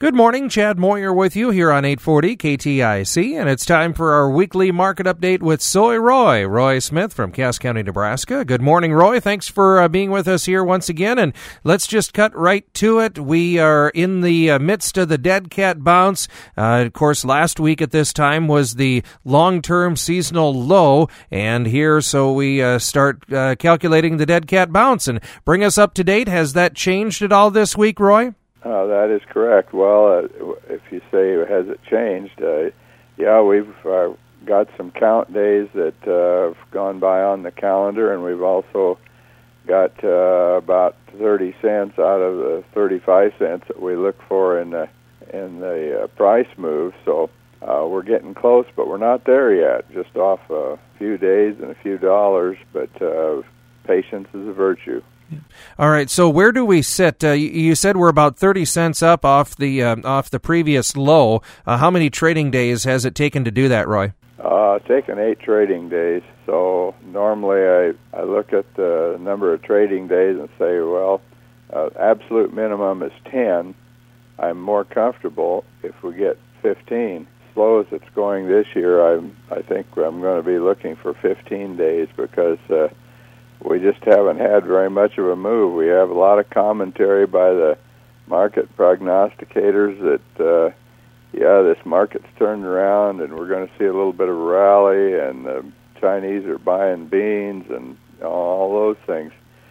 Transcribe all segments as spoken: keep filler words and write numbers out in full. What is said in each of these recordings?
Good morning, Chad Moyer with you here on eight forty K T I C, and it's time for our weekly market update with Soy Roy. Roy Smith from Cass County, Nebraska. Good morning, Roy. Thanks for uh, being with us here once again, and let's just cut right to it. We are in the uh, midst of the dead cat bounce. Uh, of course, last week at this time was the long-term seasonal low, and here, so we uh, start uh, calculating the dead cat bounce. And bring us up to date. Has that changed at all this week, Roy? Uh, that is correct. Well, uh, if you say has it changed, uh, yeah, we've uh, got some count days that uh, have gone by on the calendar, and we've also got uh, about thirty cents out of the thirty-five cents that we look for in the in the uh, price move. So uh, we're getting close, but we're not there yet. Just off a few days and a few dollars, but uh, patience is a virtue. All right, so where do we sit? Uh, you, you said we're about thirty cents up off the uh, off the previous low. Uh, how many trading days has it taken to do that, Roy? Uh, taken eight trading days. So normally I, I look at the number of trading days and say, well, uh, absolute minimum is ten. I'm more comfortable if we get fifteen. Slow as it's going this year, I'm, I think I'm going to be looking for fifteen days because uh, we just haven't had very much of a move. We have a lot of commentary by the market prognosticators that, uh, yeah, this market's turned around and we're going to see a little bit of a rally, and the Chinese are buying beans and all those things.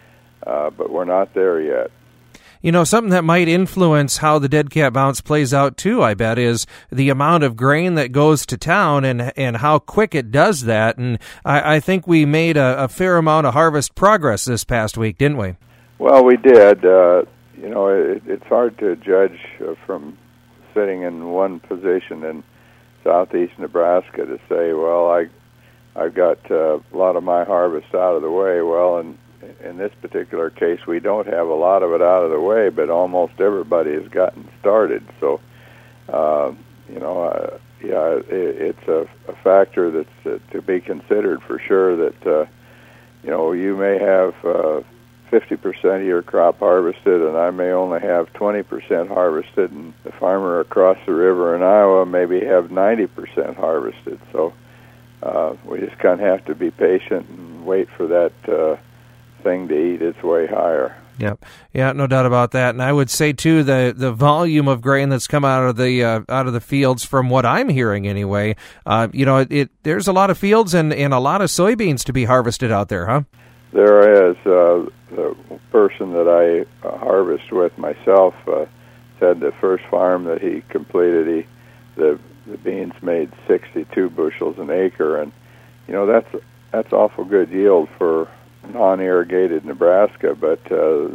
Uh, but we're not there yet. You know, something that might influence how the dead cat bounce plays out, too, I bet, is the amount of grain that goes to town and and how quick it does that. And I, I think we made a, a fair amount of harvest progress this past week, didn't we? Well, we did. Uh, you know, it, it's hard to judge uh, from sitting in one position in southeast Nebraska to say, well, I, I've got uh, a lot of my harvest out of the way. Well, and in this particular case, we don't have a lot of it out of the way, but almost everybody has gotten started. So, uh, you know, uh, yeah, it, it's a, a factor that's uh, to be considered for sure. That uh, you know, you may have uh, fifty percent of your crop harvested, and I may only have twenty percent harvested, and the farmer across the river in Iowa maybe have ninety percent harvested. So, uh, we just kind of have to be patient and wait for that Uh, thing to eat its way higher. Yep, yeah, no doubt about that. And I would say too, the the volume of grain that's come out of the uh, out of the fields, from what I'm hearing anyway, uh, you know, it, it there's a lot of fields and, and a lot of soybeans to be harvested out there, huh? There is. Uh, the person that I uh, harvest with myself uh, said the first farm that he completed, he the the beans made sixty-two bushels an acre, and you know that's that's awful good yield for non-irrigated Nebraska, but uh,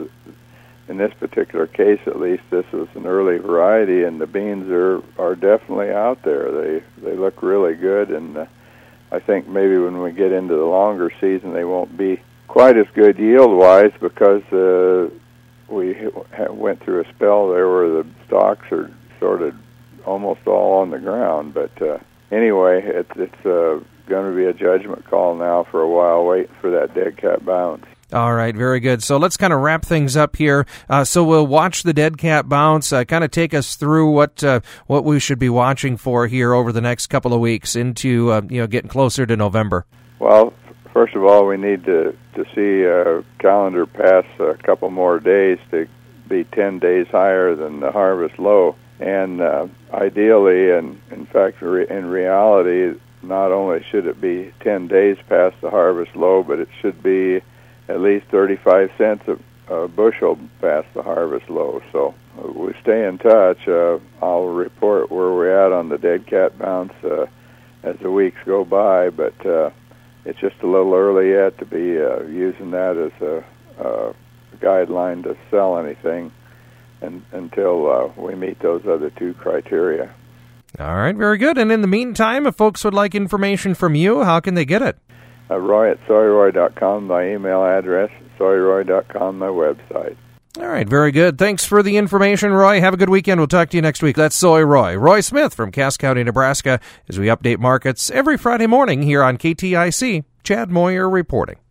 in this particular case, at least, this was an early variety, and the beans are, are definitely out there. They they look really good, and uh, I think maybe when we get into the longer season, they won't be quite as good yield-wise because uh, we ha- went through a spell there where the stalks are sort of almost all on the ground. But uh, anyway, it, it's uh, going to be a judgment call now for a while, waiting for that dead cat bounce. All right, very good. So let's kind of wrap things up here. Uh, so we'll watch the dead cat bounce. Uh, kind of take us through what uh, what we should be watching for here over the next couple of weeks into uh, you know getting closer to November. Well, first of all, we need to to see a calendar pass a couple more days to be ten days higher than the harvest low, and uh, ideally, and in fact, re- in reality, not only should it be ten days past the harvest low, but it should be at least thirty-five cents a, a bushel past the harvest low. So uh, we stay in touch. Uh, I'll report where we're at on the dead cat bounce uh, as the weeks go by, but uh, it's just a little early yet to be uh, using that as a, a guideline to sell anything and, until uh, we meet those other two criteria. All right, very good. And in the meantime, if folks would like information from you, how can they get it? Uh, Roy at soy roy dot com, my email address, soy roy dot com, my website. All right, very good. Thanks for the information, Roy. Have a good weekend. We'll talk to you next week. That's Soy Roy. Roy Smith from Cass County, Nebraska, as we update markets every Friday morning here on K T I C. Chad Moyer reporting.